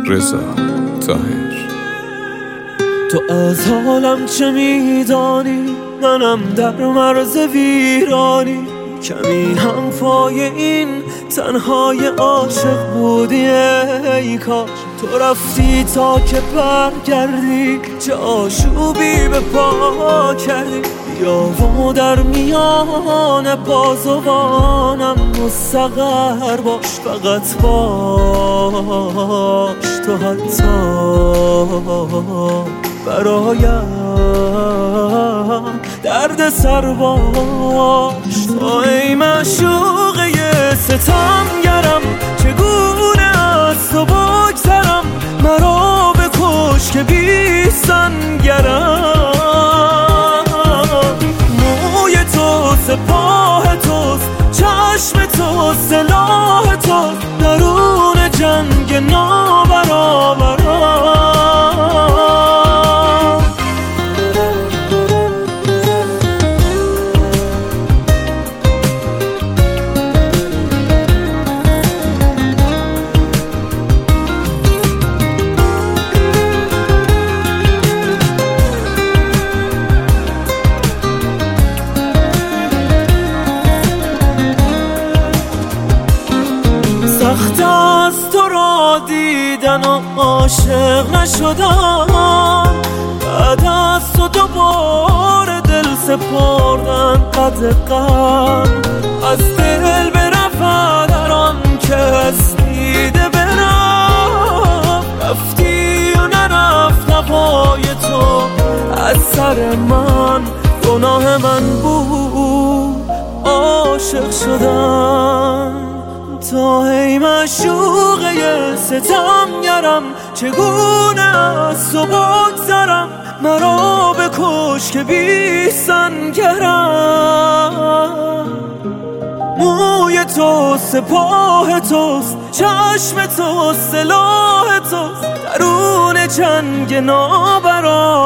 رضا طاهر. تو از حالم چه میدانی؟ منم در مرز ویرانی، کمی هم پای این تنهای عاشق بودی. ای کاش تو رفتی تا که برگردی، چه آشوبی به پا کردی. بیا و در میان بازوانم مستقر باش، فقط باش تو حتی برایم درد سر باش. تو ای معشوقه ستمگرم، چگونه از تو بگذرم؟ مرا بکش که بی سنگرم. موی تو سپاه توست، چشم تو سلاح توست، درون جنگ نابرابرم. سخت از تو را دیدن و عاشق نشدم، بعد از تو دوباره دل سپردن قد غم. از دل برفت هر آن کس دیده برم، رفتی و نرفت هوای تو از سر من. گناه من بود عاشق شدم. تو ای معشوقه ستمگرم، چگونه از تو بگذرم؟ مرا بکش که بی سنگرم. موی تو سپاه توست، چشم تو سلاح توست، درون جنگ نابرابرم.